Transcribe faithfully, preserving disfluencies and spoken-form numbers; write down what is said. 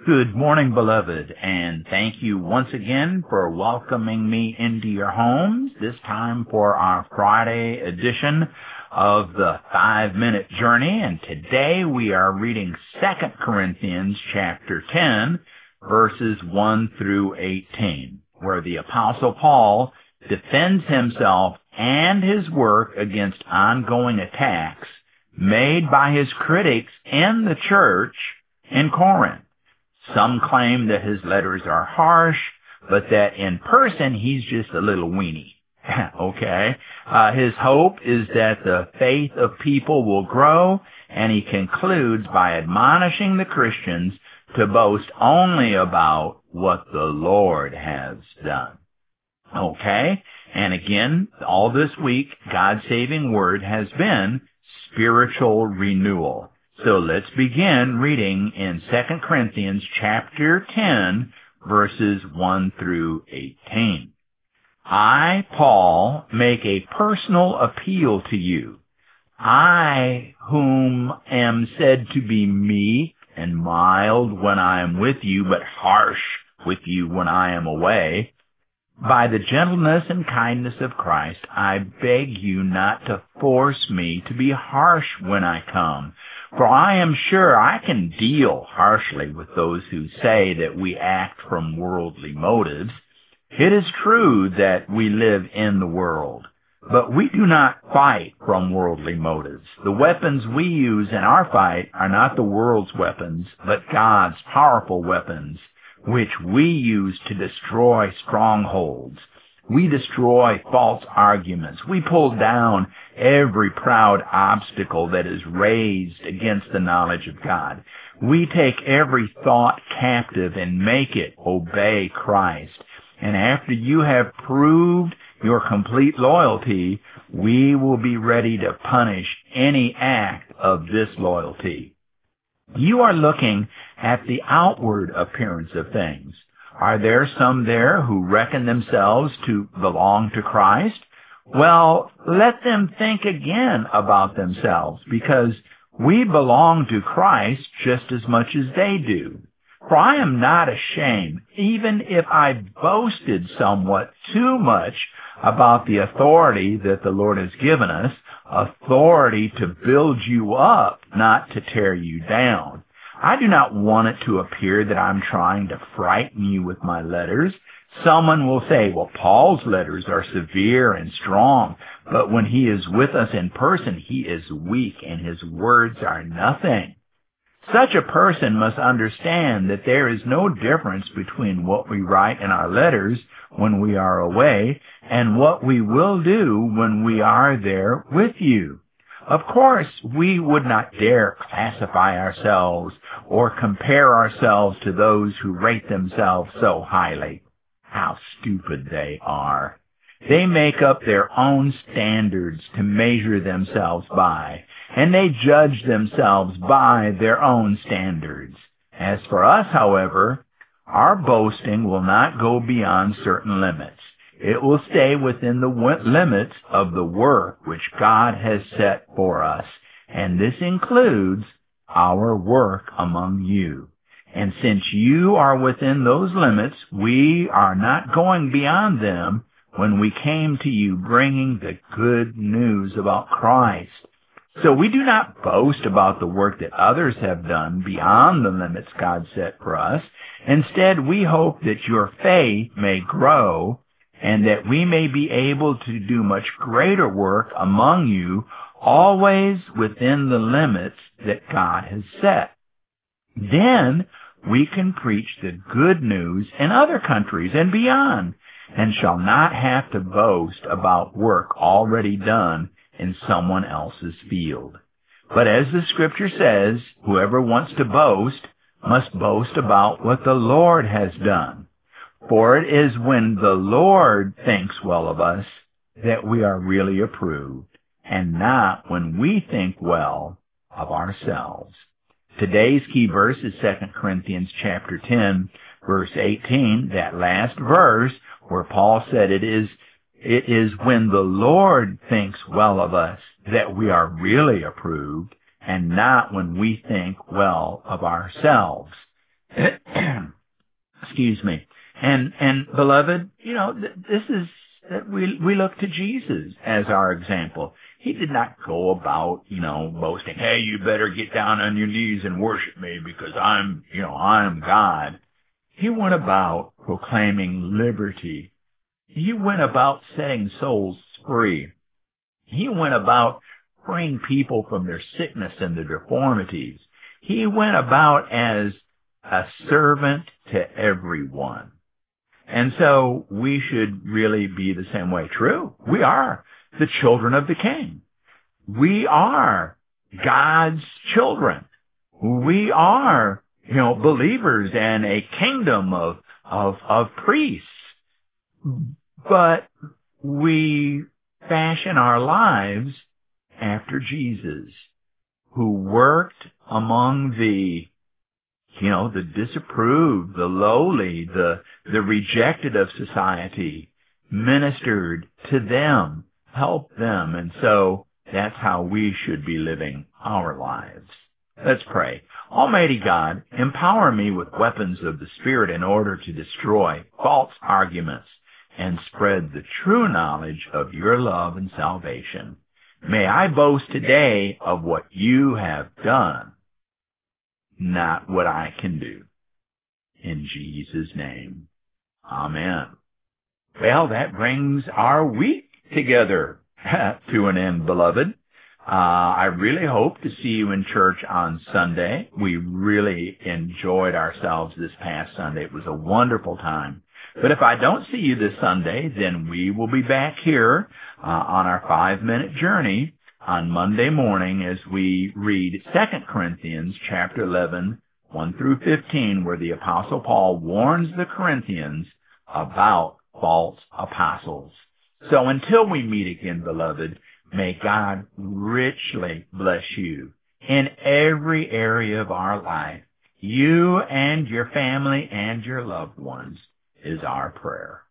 Good morning, beloved, and thank you once again for welcoming me into your homes, this time for our Friday edition of the Five-Minute Journey. And today we are reading Second Corinthians chapter ten, verses one through eighteen, where the Apostle Paul defends himself and his work against ongoing attacks made by his critics in the church in Corinth. Some claim that his letters are harsh, but that in person he's just a little weenie. Okay? Uh, his hope is that the faith of people will grow, and he concludes by admonishing the Christians to boast only about what the Lord has done. Okay? And again, all this week, God's saving word has been spiritual renewal. So let's begin reading in Second Corinthians chapter ten, verses one through eighteen. I, Paul, make a personal appeal to you. I, whom am said to be meek and mild when I am with you, but harsh with you when I am away, by the gentleness and kindness of Christ, I beg you not to force me to be harsh when I come. For I am sure I can deal harshly with those who say that we act from worldly motives. It is true that we live in the world, but we do not fight from worldly motives. The weapons we use in our fight are not the world's weapons, but God's powerful weapons, which we use to destroy strongholds. We destroy false arguments. We pull down every proud obstacle that is raised against the knowledge of God. We take every thought captive and make it obey Christ. And after you have proved your complete loyalty, we will be ready to punish any act of disloyalty. You are looking at the outward appearance of things. Are there some there who reckon themselves to belong to Christ? Well, let them think again about themselves, because we belong to Christ just as much as they do. For I am not ashamed, even if I boasted somewhat too much about the authority that the Lord has given us, authority to build you up, not to tear you down. I do not want it to appear that I'm trying to frighten you with my letters. Someone will say, well, Paul's letters are severe and strong, but when he is with us in person, he is weak and his words are nothing. Such a person must understand that there is no difference between what we write in our letters when we are away and what we will do when we are there with you. Of course, we would not dare classify ourselves or compare ourselves to those who rate themselves so highly. How stupid they are. They make up their own standards to measure themselves by, and they judge themselves by their own standards. As for us, however, our boasting will not go beyond certain limits. It will stay within the limits of the work which God has set for us, and this includes our work among you. And since you are within those limits, we are not going beyond them when we came to you bringing the good news about Christ. So we do not boast about the work that others have done beyond the limits God set for us. Instead, we hope that your faith may grow and that we may be able to do much greater work among you, always within the limits that God has set. Then we can preach the good news in other countries and beyond, and shall not have to boast about work already done in someone else's field. But as the Scripture says, whoever wants to boast must boast about what the Lord has done. For it is when the Lord thinks well of us that we are really approved, and not when we think well of ourselves. Today's key verse is Second Corinthians chapter ten, verse eighteen, that last verse where Paul said it is, it is when the Lord thinks well of us that we are really approved, and not when we think well of ourselves. Excuse me. And, and beloved, you know, th- this is, that we, we look to Jesus as our example. He did not go about, you know, boasting, hey, you better get down on your knees and worship me because I'm, you know, I'm God. He went about proclaiming liberty. He went about setting souls free. He went about freeing people from their sickness and their deformities. He went about as a servant to everyone. And so we should really be the same way. True, we are the children of the King. We are God's children. We are, you know, believers in a kingdom of, of, of priests. But we fashion our lives after Jesus, who worked among the, you know, the disapproved, the lowly, the, the rejected of society, ministered to them, helped them. And so that's how we should be living our lives. Let's pray. Almighty God, empower me with weapons of the Spirit in order to destroy false arguments and spread the true knowledge of your love and salvation. May I boast today of what you have done, not what I can do. In Jesus' name, amen. Well, that brings our week together to an end, beloved. Uh, I really hope to see you in church on Sunday. We really enjoyed ourselves this past Sunday. It was a wonderful time. But if I don't see you this Sunday, then we will be back here uh, on our five-minute journey on Monday morning as we read Second Corinthians chapter eleven, one through fifteen, where the Apostle Paul warns the Corinthians about false apostles. So until we meet again, beloved, may God richly bless you in every area of our life. You and your family and your loved ones is our prayer.